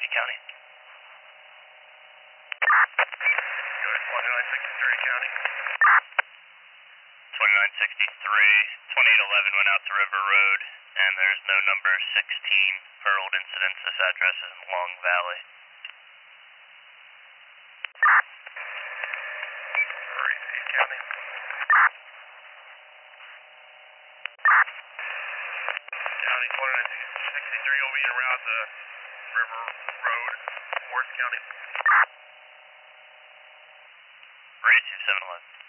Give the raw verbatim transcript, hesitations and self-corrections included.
County. Go to twenty-nine sixty-three County. twenty-nine sixty-three, twenty-eight eleven went out to River Road, and there's no number sixteen for old incidents. This address is in Long Valley. Eight County. County twenty-nine sixty-three will be en route to River Road, Forest County. Three two seven eleven.